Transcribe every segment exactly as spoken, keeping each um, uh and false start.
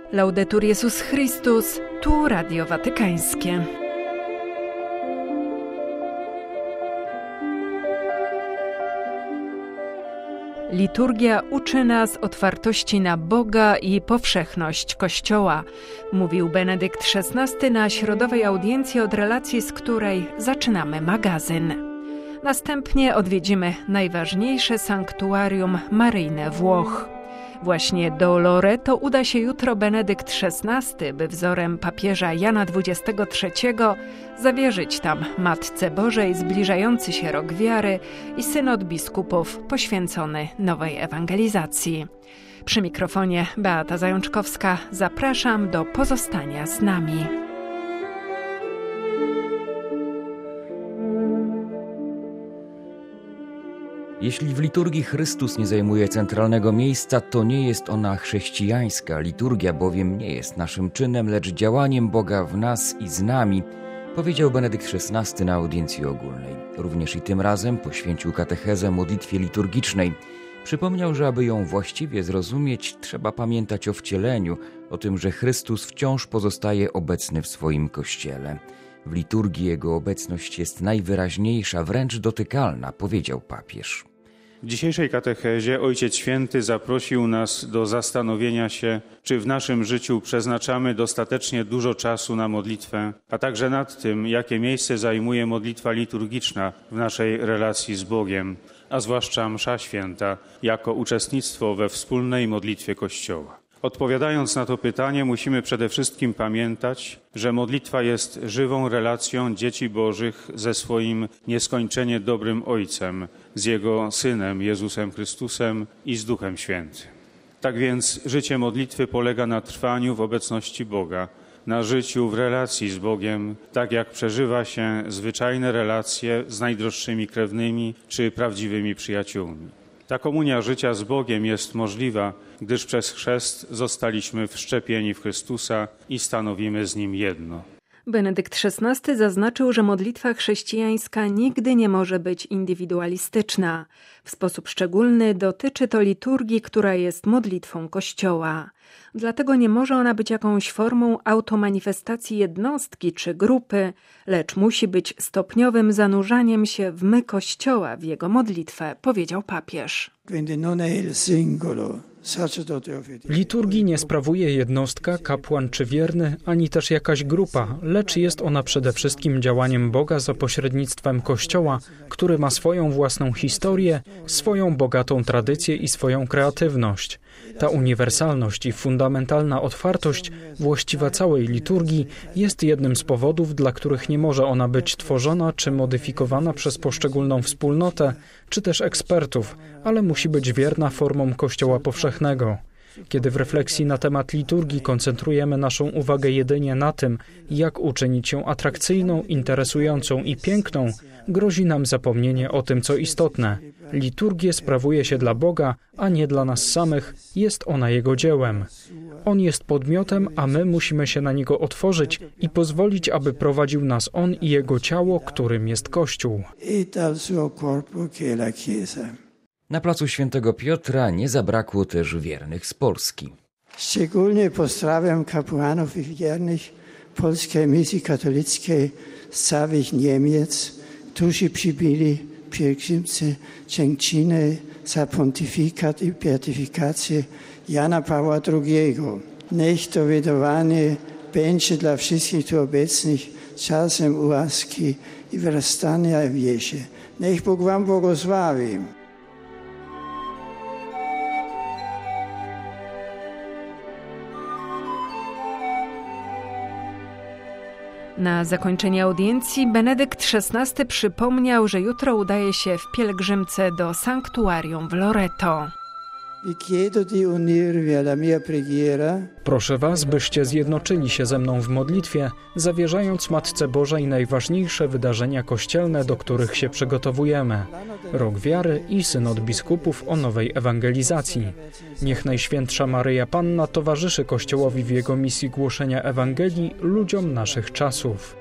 Laudetur Jezus Chrystus, tu Radio Watykańskie. Liturgia uczy nas otwartości na Boga i powszechność Kościoła, mówił Benedykt szesnasty na środowej audiencji, od relacji z której zaczynamy magazyn. Następnie odwiedzimy najważniejsze sanktuarium maryjne Włoch. Właśnie do Loreto uda się jutro Benedykt szesnasty, by wzorem papieża Jana dwudziestego trzeciego zawierzyć tam Matce Bożej zbliżający się rok wiary i synod biskupów poświęcony nowej ewangelizacji. Przy mikrofonie Beata Zajączkowska, zapraszam do pozostania z nami. Jeśli w liturgii Chrystus nie zajmuje centralnego miejsca, to nie jest ona chrześcijańska. Liturgia bowiem nie jest naszym czynem, lecz działaniem Boga w nas i z nami, powiedział Benedykt szesnasty na audiencji ogólnej. Również i tym razem poświęcił katechezę modlitwie liturgicznej. Przypomniał, że aby ją właściwie zrozumieć, trzeba pamiętać o wcieleniu, o tym, że Chrystus wciąż pozostaje obecny w swoim Kościele. W liturgii Jego obecność jest najwyraźniejsza, wręcz dotykalna, powiedział papież. W dzisiejszej katechezie Ojciec Święty zaprosił nas do zastanowienia się, czy w naszym życiu przeznaczamy dostatecznie dużo czasu na modlitwę, a także nad tym, jakie miejsce zajmuje modlitwa liturgiczna w naszej relacji z Bogiem, a zwłaszcza msza święta, jako uczestnictwo we wspólnej modlitwie Kościoła. Odpowiadając na to pytanie, musimy przede wszystkim pamiętać, że modlitwa jest żywą relacją dzieci Bożych ze swoim nieskończenie dobrym Ojcem, z Jego Synem Jezusem Chrystusem i z Duchem Świętym. Tak więc życie modlitwy polega na trwaniu w obecności Boga, na życiu w relacji z Bogiem, tak jak przeżywa się zwyczajne relacje z najdroższymi krewnymi czy prawdziwymi przyjaciółmi. Ta komunia życia z Bogiem jest możliwa, gdyż przez chrzest zostaliśmy wszczepieni w Chrystusa i stanowimy z Nim jedno. Benedykt szesnasty zaznaczył, że modlitwa chrześcijańska nigdy nie może być indywidualistyczna. W sposób szczególny dotyczy to liturgii, która jest modlitwą Kościoła. Dlatego nie może ona być jakąś formą automanifestacji jednostki czy grupy, lecz musi być stopniowym zanurzaniem się w my Kościoła, w jego modlitwę, powiedział papież. Liturgii nie sprawuje jednostka, kapłan czy wierny, ani też jakaś grupa, lecz jest ona przede wszystkim działaniem Boga za pośrednictwem Kościoła, który ma swoją własną historię, swoją bogatą tradycję i swoją kreatywność. Ta uniwersalność i fundamentalna otwartość, właściwa całej liturgii, jest jednym z powodów, dla których nie może ona być tworzona czy modyfikowana przez poszczególną wspólnotę, czy też ekspertów, ale musi być wierna formom Kościoła powszechnego. Kiedy w refleksji na temat liturgii koncentrujemy naszą uwagę jedynie na tym, jak uczynić ją atrakcyjną, interesującą i piękną, grozi nam zapomnienie o tym, co istotne. Liturgię sprawuje się dla Boga, a nie dla nas samych, jest ona Jego dziełem. On jest podmiotem, a my musimy się na Niego otworzyć i pozwolić, aby prowadził nas On i Jego ciało, którym jest Kościół. Na placu Świętego Piotra nie zabrakło też wiernych z Polski. Szczególnie pozdrawiam kapłanów i wiernych polskiej misji katolickiej z całych Niemiec, którzy przybyli pielgrzymce dziękczyny za pontyfikat i beatyfikację Jana Pawła drugiego. Niech to wydawanie będzie dla wszystkich tu obecnych czasem łaski i wzrastania w wierze. Niech Bóg wam błogosławi. Na zakończenie audiencji Benedykt szesnasty przypomniał, że jutro udaje się w pielgrzymce do sanktuarium w Loreto. Proszę Was, byście zjednoczyli się ze mną w modlitwie, zawierzając Matce Bożej najważniejsze wydarzenia kościelne, do których się przygotowujemy. Rok wiary i synod biskupów o nowej ewangelizacji. Niech Najświętsza Maryja Panna towarzyszy Kościołowi w jego misji głoszenia Ewangelii ludziom naszych czasów.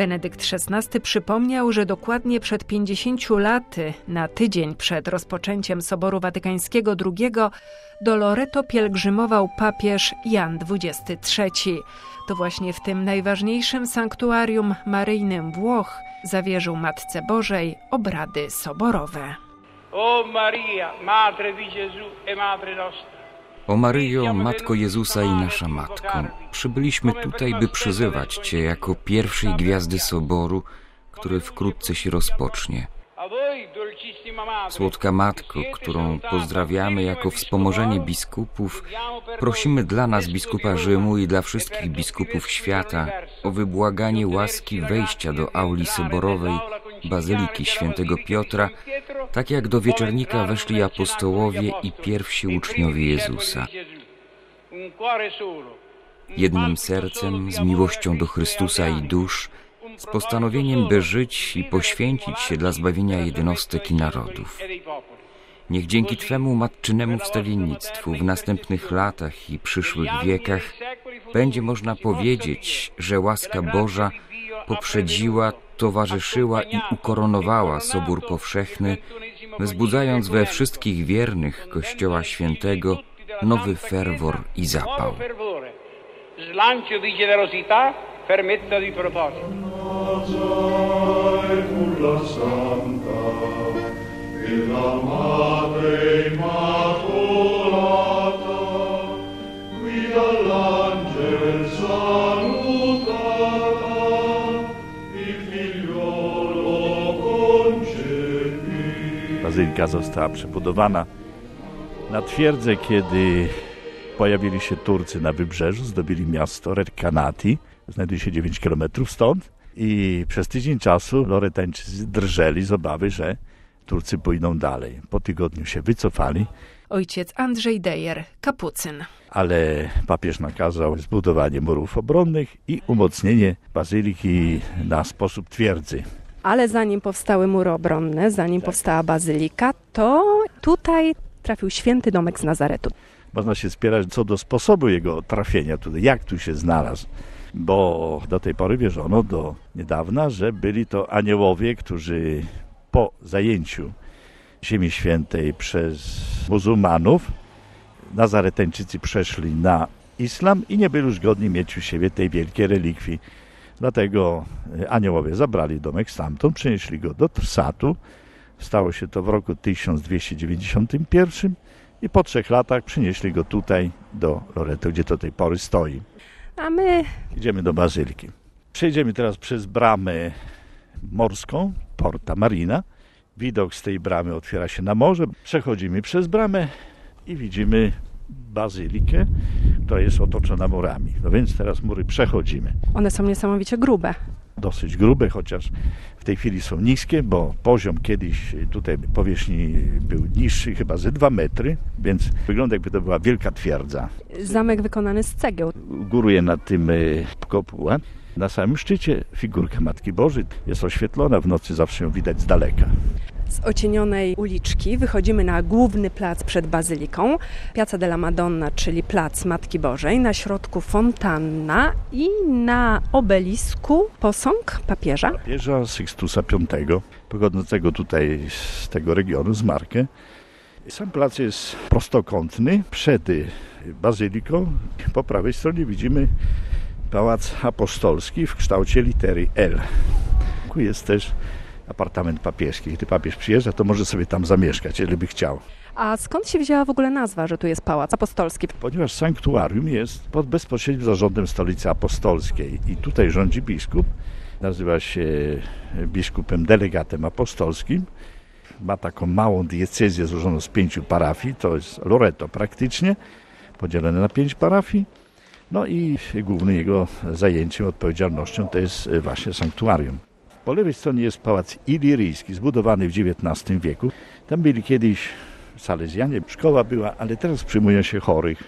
Benedykt szesnasty przypomniał, że dokładnie przed pięćdziesięciu laty, na tydzień przed rozpoczęciem Soboru Watykańskiego drugiego, do Loreto pielgrzymował papież Jan dwudziesty trzeci. To właśnie w tym najważniejszym sanktuarium maryjnym Włoch zawierzył Matce Bożej obrady soborowe. O Maria, Madre di Gesù e Madre nostra. O Maryjo, Matko Jezusa i nasza Matko, przybyliśmy tutaj, by przyzywać Cię jako pierwszej gwiazdy Soboru, który wkrótce się rozpocznie. Słodka Matko, którą pozdrawiamy jako wspomożenie biskupów, prosimy dla nas biskupa Rzymu i dla wszystkich biskupów świata o wybłaganie łaski wejścia do auli soborowej Bazyliki Świętego Piotra, tak jak do wieczernika weszli apostołowie i pierwsi uczniowie Jezusa. Jednym sercem, z miłością do Chrystusa i dusz, z postanowieniem, by żyć i poświęcić się dla zbawienia jednostek i narodów. Niech dzięki Twemu matczynemu wstawiennictwu w następnych latach i przyszłych wiekach będzie można powiedzieć, że łaska Boża poprzedziła, towarzyszyła i ukoronowała Sobór Powszechny, wzbudzając we wszystkich wiernych Kościoła Świętego nowy ferwor i zapał. Slancio di generosità, fermezza di proposito. Bazylika została przebudowana na twierdzę, kiedy pojawili się Turcy na wybrzeżu, zdobyli miasto Recanati, znajduje się dziewięć kilometrów stąd i przez tydzień czasu Loretańczycy drżeli z obawy, że Turcy pójdą dalej. Po tygodniu się wycofali. Ojciec Andrzej Dejer, kapucyn. Ale papież nakazał zbudowanie murów obronnych i umocnienie bazyliki na sposób twierdzy. Ale zanim powstały mury obronne, zanim powstała bazylika, to tutaj trafił święty domek z Nazaretu. Można się spierać co do sposobu jego trafienia tutaj, jak tu się znalazł, bo do tej pory wierzono do niedawna, że byli to aniołowie, którzy po zajęciu Ziemi Świętej przez muzułmanów Nazaretańczycy przeszli na islam i nie byli już godni mieć u siebie tej wielkiej relikwii. Dlatego aniołowie zabrali domek stamtąd, przenieśli go do Trsatu. Stało się to w roku tysiąc dwieście dziewięćdziesiątym pierwszym i po trzech latach przynieśli go tutaj do Loreto, gdzie do tej pory stoi. A my idziemy do bazyliki. Przejdziemy teraz przez bramę morską, Porta Marina. Widok z tej bramy otwiera się na morze. Przechodzimy przez bramę i widzimy bazylikę, która jest otoczona murami. No więc teraz mury przechodzimy. One są niesamowicie grube. Dosyć grube, chociaż w tej chwili są niskie, bo poziom kiedyś tutaj powierzchni był niższy, chyba ze dwa metry, więc wygląda, jakby to była wielka twierdza. Zamek wykonany z cegieł. Góruje nad tym kopuła. Na samym szczycie figurka Matki Bożej jest oświetlona, w nocy zawsze ją widać z daleka. Z ocienionej uliczki wychodzimy na główny plac przed bazyliką, Piazza della Madonna, czyli plac Matki Bożej, na środku fontanna i na obelisku posąg papieża. Papieża Sixtusa Piątego, pochodzącego tutaj z tego regionu, z Markę. Sam plac jest prostokątny. Przed bazyliką po prawej stronie widzimy Pałac Apostolski w kształcie litery L. Tu jest też apartament papieski. Gdy papież przyjeżdża, to może sobie tam zamieszkać, jeżeli by chciał. A skąd się wzięła w ogóle nazwa, że tu jest Pałac Apostolski? Ponieważ sanktuarium jest pod bezpośrednim zarządem Stolicy Apostolskiej i tutaj rządzi biskup. Nazywa się biskupem delegatem apostolskim. Ma taką małą diecezję złożoną z pięciu parafii. To jest Loreto praktycznie, podzielone na pięć parafii. No i głównym jego zajęciem, odpowiedzialnością to jest właśnie sanktuarium. Po lewej stronie jest Pałac Iliryjski, zbudowany w dziewiętnastym wieku. Tam byli kiedyś salezjanie, szkoła była, ale teraz przyjmują się chorych.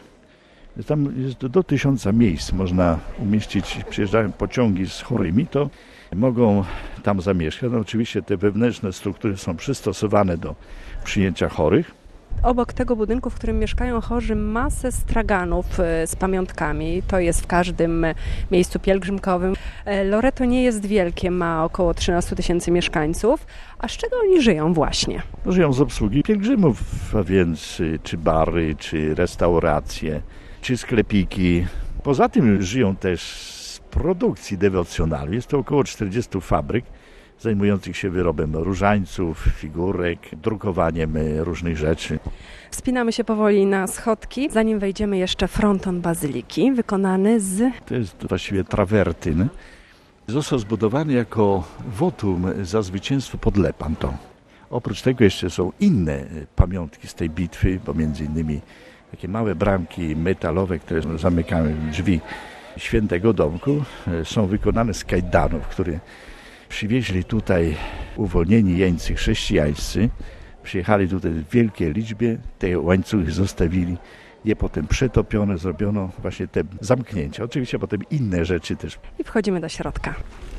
Tam jest do tysiąca miejsc, można umieścić, przyjeżdżają pociągi z chorymi, to mogą tam zamieszkać. No, oczywiście te wewnętrzne struktury są przystosowane do przyjęcia chorych. Obok tego budynku, w którym mieszkają chorzy, masę straganów z pamiątkami. To jest w każdym miejscu pielgrzymkowym. Loreto nie jest wielkie, ma około trzynaście tysięcy mieszkańców. A z czego oni żyją właśnie? Żyją z obsługi pielgrzymów, a więc czy bary, czy restauracje, czy sklepiki. Poza tym żyją też z produkcji dewocjonalnej. Jest to około czterdzieści fabryk zajmujących się wyrobem różańców, figurek, drukowaniem różnych rzeczy. Wspinamy się powoli na schodki. Zanim wejdziemy, jeszcze fronton bazyliki, wykonany z... To jest właściwie trawertyn. Został zbudowany jako wotum za zwycięstwo pod Lepanto. Oprócz tego jeszcze są inne pamiątki z tej bitwy, bo między innymi takie małe bramki metalowe, które zamykają drzwi Świętego Domku, są wykonane z kajdanów, które przywieźli tutaj uwolnieni jeńcy chrześcijańscy. Przyjechali tutaj w wielkiej liczbie, te łańcuchy zostawili, je potem przetopiono, zrobiono właśnie te zamknięcia. Oczywiście potem inne rzeczy też. I wchodzimy do środka.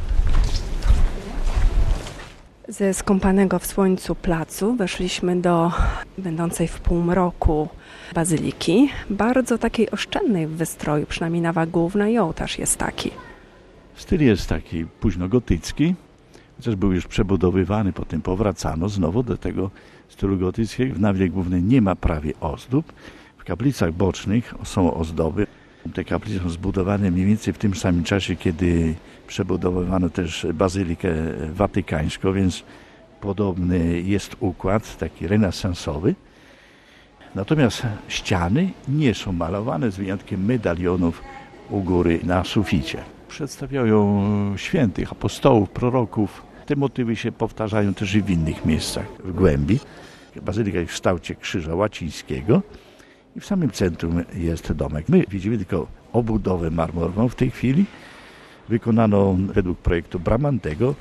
Ze skąpanego w słońcu placu weszliśmy do będącej w półmroku bazyliki, bardzo takiej oszczędnej w wystroju, przynajmniej nawa główna i ołtarz jest taki. Styl jest taki późnogotycki, chociaż był już przebudowywany, potem powracano znowu do tego stylu gotyckiego. W nawie głównej nie ma prawie ozdób. W kaplicach bocznych są ozdoby. Te kaplice są zbudowane mniej więcej w tym samym czasie, kiedy przebudowywano też bazylikę watykańską, więc podobny jest układ, taki renesansowy. Natomiast ściany nie są malowane, z wyjątkiem medalionów u góry na suficie. Przedstawiają świętych, apostołów, proroków. Te motywy się powtarzają też i w innych miejscach w głębi. Bazylika jest w kształcie krzyża łacińskiego i w samym centrum jest domek. My widzimy tylko obudowę marmurową w tej chwili, wykonaną według projektu Bramantego.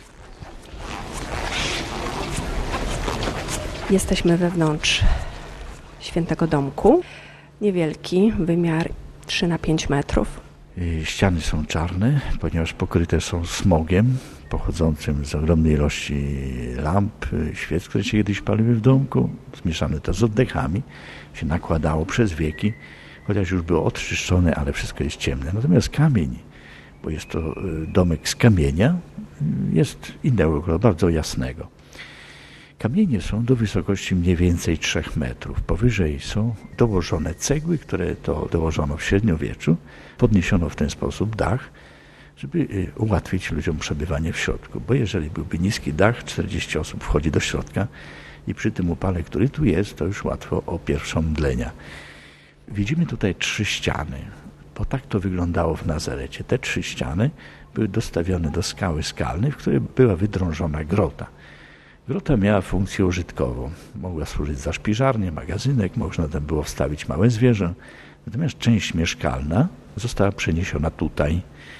Jesteśmy wewnątrz Świętego Domku. Niewielki, wymiar trzy na pięć metrów. Ściany są czarne, ponieważ pokryte są smogiem pochodzącym z ogromnej ilości lamp, świec, które się kiedyś paliły w domku. Zmieszane to z oddechami, się nakładało przez wieki, chociaż już było odczyszczone, ale wszystko jest ciemne. Natomiast kamień, bo jest to domek z kamienia, jest innego, bardzo jasnego. Kamienie są do wysokości mniej więcej trzech metrów. Powyżej są dołożone cegły, które to dołożono w średniowieczu. Podniesiono w ten sposób dach, żeby ułatwić ludziom przebywanie w środku. Bo jeżeli byłby niski dach, czterdzieści osób wchodzi do środka i przy tym upale, który tu jest, to już łatwo o pierwszą mdlenia. Widzimy tutaj trzy ściany, bo tak to wyglądało w Nazarecie. Te trzy ściany były dostawione do skały skalnej, w której była wydrążona grota. Grota miała funkcję użytkową. Mogła służyć za szpiżarnię, magazynek, można tam było wstawić małe zwierzę. Natomiast część mieszkalna została przeniesiona tutaj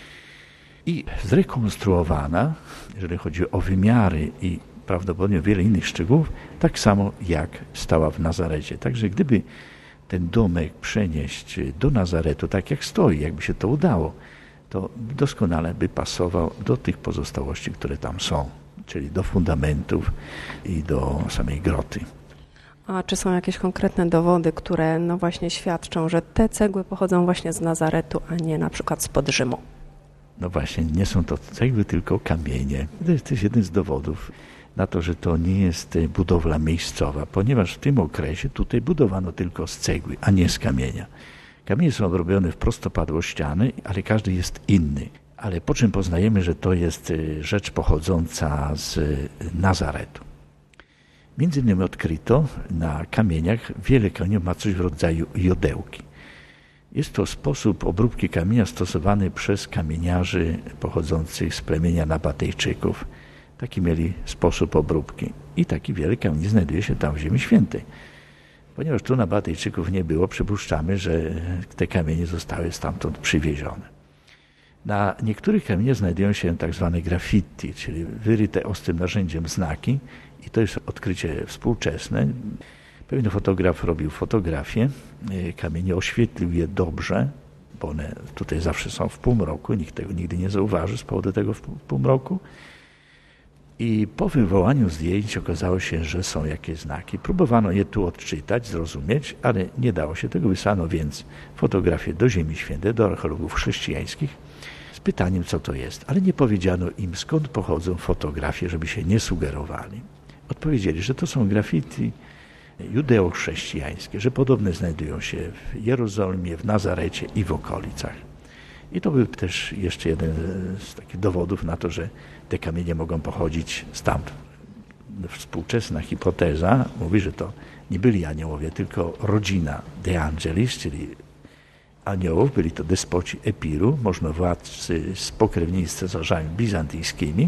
i zrekonstruowana, jeżeli chodzi o wymiary i prawdopodobnie wiele innych szczegółów, tak samo jak stała w Nazarecie. Także gdyby ten domek przenieść do Nazaretu, tak jak stoi, jakby się to udało, to doskonale by pasował do tych pozostałości, które tam są, czyli do fundamentów i do samej groty. A czy są jakieś konkretne dowody, które no właśnie świadczą, że te cegły pochodzą właśnie z Nazaretu, a nie na przykład spod Rzymu? No właśnie, nie są to cegły, tylko kamienie. To jest też jeden z dowodów na to, że to nie jest budowla miejscowa, ponieważ w tym okresie tutaj budowano tylko z cegły, a nie z kamienia. Kamienie są robione w prostopadłościany, ale każdy jest inny. Ale po czym poznajemy, że to jest rzecz pochodząca z Nazaretu. Między innymi odkryto na kamieniach, wiele kamieni ma coś w rodzaju jodełki. Jest to sposób obróbki kamienia stosowany przez kamieniarzy pochodzących z plemienia Nabatejczyków. Taki mieli sposób obróbki i taki wiele kamieni znajduje się tam w Ziemi Świętej. Ponieważ tu Nabatejczyków nie było, przypuszczamy, że te kamienie zostały stamtąd przywiezione. Na niektórych kamieniach znajdują się tak zwane graffiti, czyli wyryte ostrym narzędziem znaki i to jest odkrycie współczesne. Pewien fotograf robił fotografię, kamienie oświetlił je dobrze, bo one tutaj zawsze są w półmroku, nikt tego nigdy nie zauważy z powodu tego w półmroku. I po wywołaniu zdjęć okazało się, że są jakieś znaki. Próbowano je tu odczytać, zrozumieć, ale nie dało się tego. Wysłano więc fotografię do Ziemi Świętej, do archeologów chrześcijańskich z pytaniem, co to jest. Ale nie powiedziano im, skąd pochodzą fotografie, żeby się nie sugerowali. Odpowiedzieli, że to są graffiti judeo-chrześcijańskie, że podobne znajdują się w Jerozolimie, w Nazarecie i w okolicach. I to był też jeszcze jeden z takich dowodów na to, że te kamienie mogą pochodzić stamtąd. Współczesna hipoteza mówi, że to nie byli aniołowie, tylko rodzina De Angelis, czyli aniołów, byli to despoci Epiru, możnowładcy spokrewnieni z cesarzami bizantyjskimi.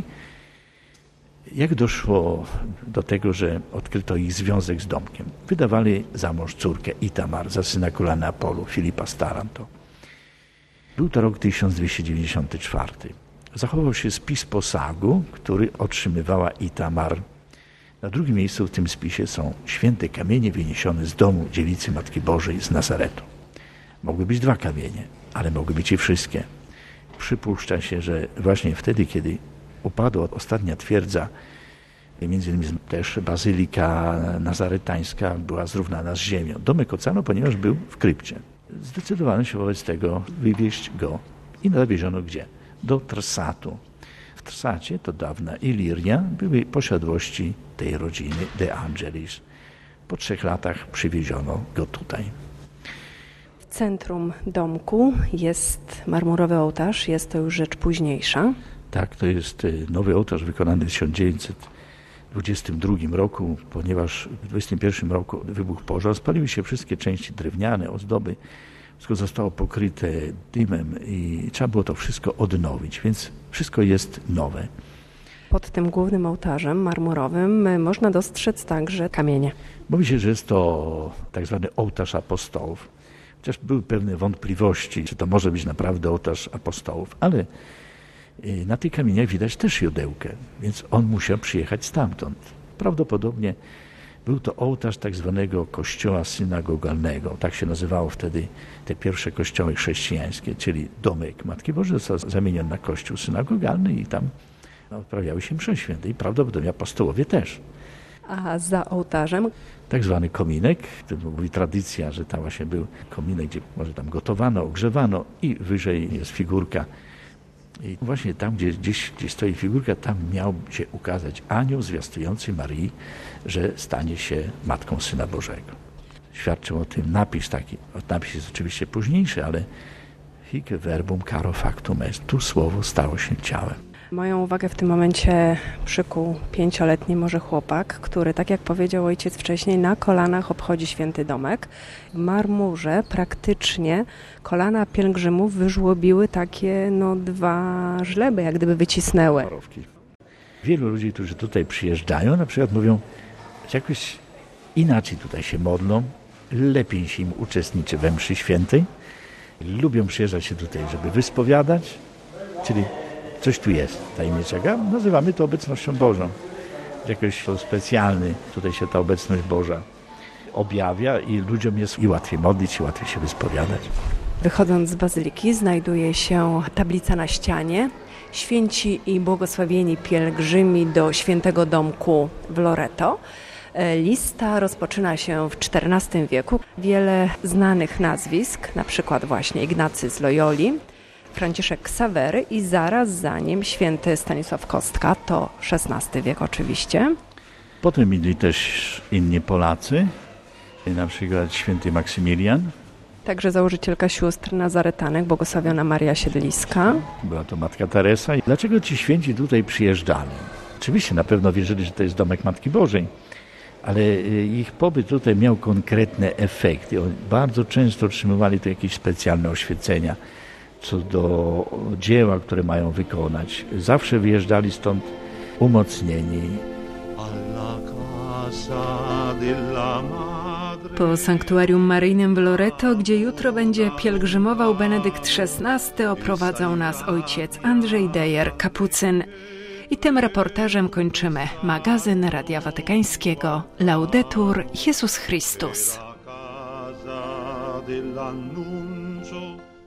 Jak doszło do tego, że odkryto ich związek z domkiem? Wydawali za mąż córkę Itamar za syna króla Neapolu, Filipa z Taranto. Był to rok tysiąc dwieście dziewięćdziesiąty czwarty. Zachował się spis posagu, który otrzymywała Itamar. Na drugim miejscu w tym spisie są święte kamienie wyniesione z domu dziewicy Matki Bożej z Nazaretu. Mogły być dwa kamienie, ale mogły być i wszystkie. Przypuszcza się, że właśnie wtedy, kiedy upadła ostatnia twierdza, między innymi też bazylika nazaretańska była zrównana z ziemią. Domek ocalał, ponieważ był w krypcie. Zdecydowano się wobec tego wywieźć go i dowieziono gdzie? Do Trsatu. W Trsacie, to dawna Iliria, były posiadłości tej rodziny De Angelis. Po trzech latach przywieziono go tutaj. W centrum domku jest marmurowy ołtarz, jest to już rzecz późniejsza. Tak, to jest nowy ołtarz wykonany w tysiąc dziewięćset dwudziestym drugim roku, ponieważ w dwudziestym pierwszym roku wybuchł pożar, spaliły się wszystkie części drewniane, ozdoby, wszystko zostało pokryte dymem i trzeba było to wszystko odnowić, więc wszystko jest nowe. Pod tym głównym ołtarzem marmurowym można dostrzec także kamienie. Mówi się, że jest to tak zwany ołtarz apostołów, chociaż były pewne wątpliwości, czy to może być naprawdę ołtarz apostołów, ale na tych kamieniach widać też jodełkę, więc on musiał przyjechać stamtąd. Prawdopodobnie był to ołtarz tak zwanego kościoła synagogalnego. Tak się nazywało wtedy te pierwsze kościoły chrześcijańskie, czyli domek Matki Bożej został zamieniony na kościół synagogalny i tam odprawiały się msze święte i prawdopodobnie apostołowie też. A za ołtarzem? Tak zwany kominek, to mówi tradycja, że tam właśnie był kominek, gdzie może tam gotowano, ogrzewano i wyżej jest figurka. I właśnie tam, gdzie gdzieś, gdzie stoi figurka, tam miał się ukazać anioł zwiastujący Maryi, że stanie się Matką Syna Bożego. Świadczył o tym napis taki. Napis jest oczywiście późniejszy, ale hic verbum caro factum est. Tu słowo stało się ciałem. Moją uwagę w tym momencie przykuł pięcioletni może chłopak, który, tak jak powiedział ojciec wcześniej, na kolanach obchodzi święty domek. W marmurze praktycznie kolana pielgrzymów wyżłobiły takie no, dwa żleby, jak gdyby wycisnęły. Wielu ludzi, którzy tutaj przyjeżdżają, na przykład mówią, że jakoś inaczej tutaj się modlą, lepiej się im uczestniczy we mszy świętej, lubią przyjeżdżać się tutaj, żeby wyspowiadać, czyli coś tu jest tajemniczego. Nazywamy to obecnością Bożą. Jakoś specjalny tutaj się ta obecność Boża objawia i ludziom jest i łatwiej modlić, i łatwiej się wyspowiadać. Wychodząc z bazyliki znajduje się tablica na ścianie. Święci i błogosławieni pielgrzymi do świętego domku w Loreto. Lista rozpoczyna się w czternastym wieku. Wiele znanych nazwisk, na przykład właśnie Ignacy z Loyoli, Franciszek Ksawery i zaraz za nim święty Stanisław Kostka, to szesnasty wiek oczywiście. Potem mieli też inni Polacy, na przykład święty Maksymilian. Także założycielka sióstr nazaretanek, błogosławiona Maria Siedliska. Była to Matka Teresa. Dlaczego ci święci tutaj przyjeżdżali? Oczywiście na pewno wierzyli, że to jest domek Matki Bożej, ale ich pobyt tutaj miał konkretne efekty. Oni bardzo często otrzymywali tu jakieś specjalne oświecenia co do dzieła, które mają wykonać. Zawsze wyjeżdżali stąd umocnieni. Po sanktuarium maryjnym w Loreto, gdzie jutro będzie pielgrzymował Benedykt szesnasty, oprowadzał nas ojciec Andrzej Dejer, kapucyn. I tym reportażem kończymy magazyn Radia Watykańskiego Laudetur Jezus Chrystus.